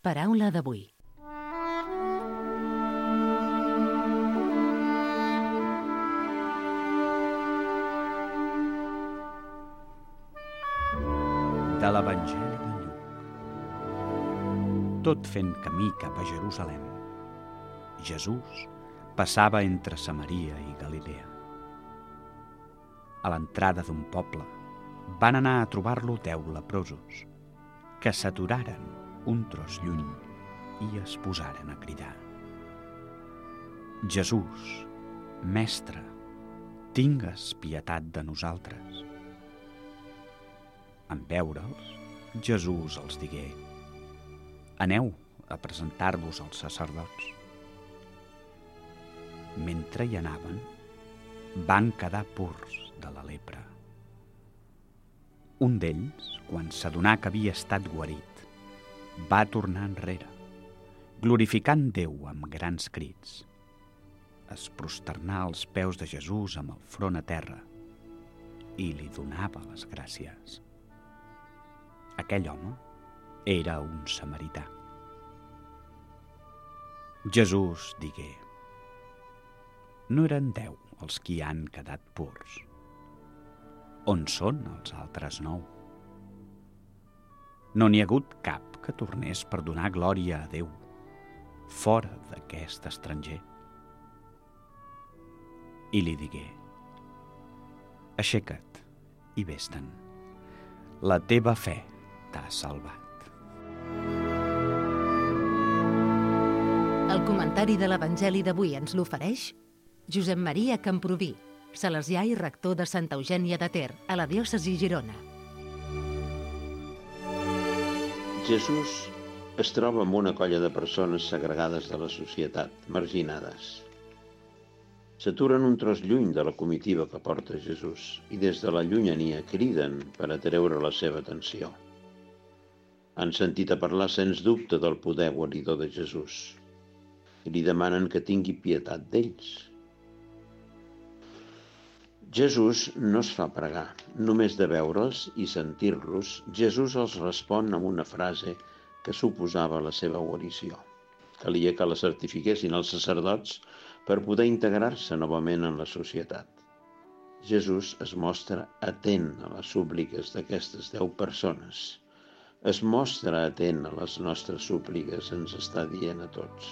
Paraula d'avui. De l'Evangeli de Lluc. Tot fent camí cap a Jerusalem, Jesús passava entre Samaria i Galilea. A l'entrada d'un poble van anar a trobar-lo 10 leprosos, que s'aturaren un tros lluny i es posaren a cridar: Jesús, Mestre, tingues pietat de nosaltres. En veure'ls, Jesús els digué: Aneu a presentar-vos als sacerdots. Mentre hi anaven, van quedar purs de la lepra. Un d'ells, quan s'adonà que havia estat guarit, va tornar enrere, glorificant Déu amb grans crits. Es prosternà als peus de Jesús amb el front a terra i li donava les gràcies. Aquell home era un samarità. Jesús digué: No eren 10 els qui han quedat purs. On són els altres 9? No n'hi ha hagut cap que tornés per donar glòria a Déu, fora d'aquest estranger. I li digué: Aixeca't i vés-te'n. La teva fe t'ha salvat. El comentari de l'Evangeli d'avui ens l'ofereix Josep Maria Camproví, salesià i rector de Santa Eugènia de Ter, a la diòcesi Girona. Jesús es troba amb una colla de persones segregades de la societat, marginades. S'aturen un tros lluny de la comitiva que porta Jesús i des de la llunyania criden per atreure la seva atenció. Han sentit a parlar sens dubte del poder guaridor de Jesús i li demanen que tingui pietat d'ells. Jesús no es fa pregar. Només de veure'ls i sentir-los, Jesús els respon amb una frase que suposava la seva guarició. Calia que la certifiquessin els sacerdots per poder integrar-se novament en la societat. Jesús es mostra atent a les súpliques d'aquestes 10 persones. Es mostra atent a les nostres súpliques, ens està dient a tots.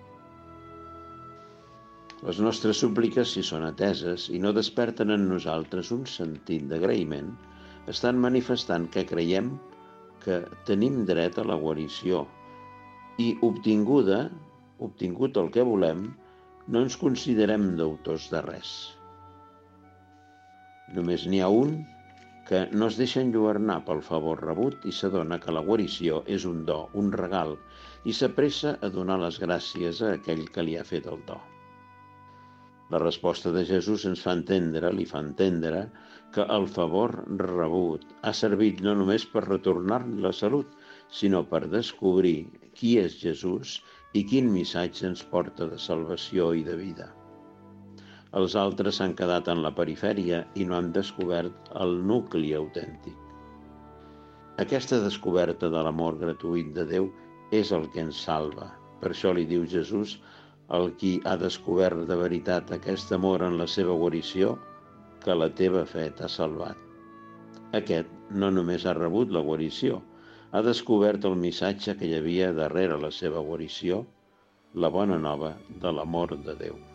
Les nostres súpliques, si són ateses i no desperten en nosaltres un sentit d'agraïment, estan manifestant que creiem que tenim dret a la guarició i obtingut el que volem, no ens considerem deutors de res. Només n'hi ha un que no es deixa enlluernar pel favor rebut i s'adona que la guarició és un do, un regal, i s'apressa a donar les gràcies a aquell que li ha fet el do. La resposta de Jesús li fa entendre que el favor rebut ha servit no només per retornar-li la salut, sinó per descobrir qui és Jesús i quin missatge ens porta de salvació i de vida. Els altres s'han quedat en la perifèria i no han descobert el nucli autèntic. Aquesta descoberta de l'amor gratuït de Déu és el que ens salva. Per això li diu Jesús: el qui ha descobert de veritat aquest amor en la seva guarició, que la teva fe t'ha salvat. Aquest no només ha rebut la guarició, ha descobert el missatge que hi havia darrere la seva guarició, la bona nova de l'amor de Déu.